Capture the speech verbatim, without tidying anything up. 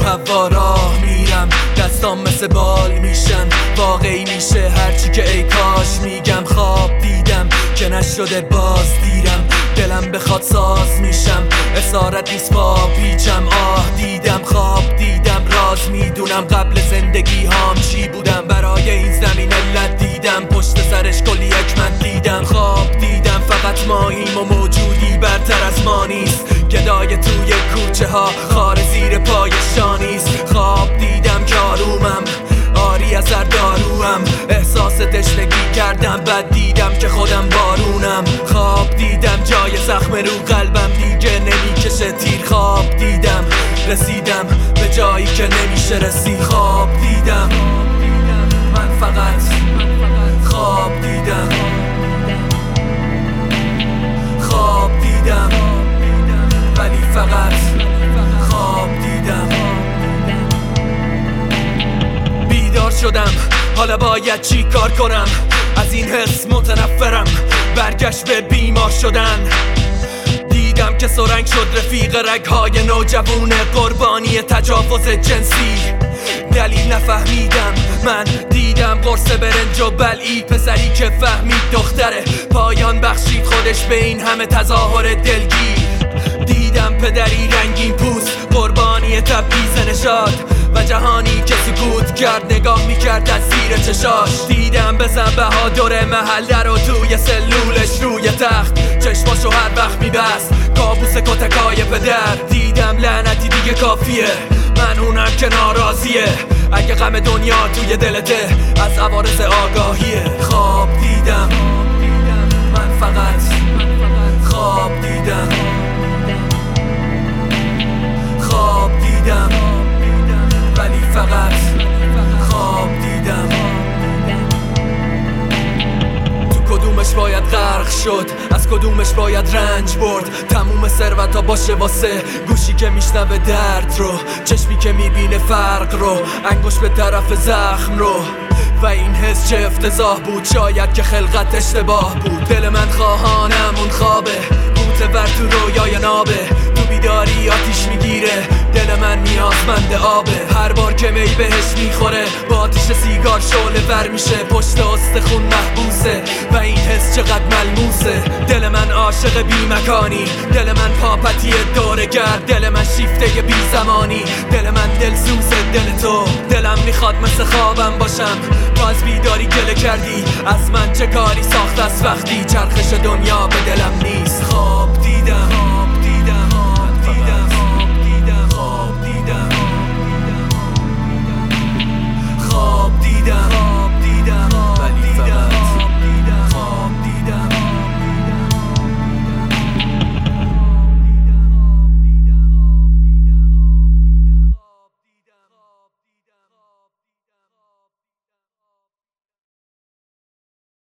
هوا راه میرم، دستام مثل بال میشن، واقعی میشه هرچی که ای کاش میگم. خواب دیدم که نشده باز دیرم، دلم بخواد ساز میشم، اسارت نیست با پیچم. آه دیدم خواب دیدم، راز میدونم قبل زندگی هام چی بودم. برای این زمین علت دیدم، پشت سرش کلی حکمت دیدم. خواب دیدم فقط ماییم و موجودی برتر از ما نیست، گدای توی کوچه ها خار زیر پای شانیست. خواب دیدم که آرومم، آری از هر داروام، احساس تشنگی کردم، بعد دیدم که خودم بارونم. خواب دیدم جای زخم رو قلبم دیگه نمیکشه تیر. خواب دیدم رسیدم به جایی که نمیشه رسید. خواب دیدم من فقط خواب دیدم، خواب دیدم ولی فقط خواب دیدم. بیدار شدم حالا باید چی کار کنم، از این حس متنفرم، برگشت به بیمار شدن. دیدم که سرنگ شد رفیق رگهای نوجوون قربانی تجاوز جنسی. دلیل نفهمیدم، من دیدم قرص برنج و بلعی، پسری که فهمید دختره، پایان بخشید خودش به این همه تظاهر دلگیر. دیدم پدری رنگین پوست قربانی تبعیض نژاد، و جهانی که سکوت کرد نگاه میکرد از زیر چشاش. دیدم بزن بهادر محله رو توی سلولش روی تخت، چشماشو هر وقت میبست کابوس کتکای پدر. دیدم لعنتی دیگه کافیه، من اونم که ناراضیه، اگه غم دنیا توی دلته از عوارض آگاهیه. خواب دیدم من فقط خواب دیدم، خواب دیدم ولی فقط خواب دیدم. تو کدومش باید غرق شد، از کدومش باید رنج برد. تموم ثروتا باشه واسه گوشی که میشنوه درد رو، چشمی که میبینه فرق رو، انگوش به طرف زخم رو. و این حس چه افتضاح بود، شاید که خلقت اشتباه بود. دل من خواهانم اون خوابه، بوته ور تو رویای نابه، تو بیداری آتیش میگیره، دل من نیازمند آبه. هر بار که می بهش میخوره با آتیش سیگار شعله ور میشه، پشت استخون محبوسه و این حس چقدر ملموسه. دل من عاشق بی مکانی، دل من پاپتی دوره گرد، دل من شیفته بی زمانی، دل من دل سوز دل تو. دلم میخواد مثل خوابم باشم، تو از بیداری گله کردی، از من چه کاری ساخت از وقتی چرخش دنیا به دلم نیست. خواب دیدم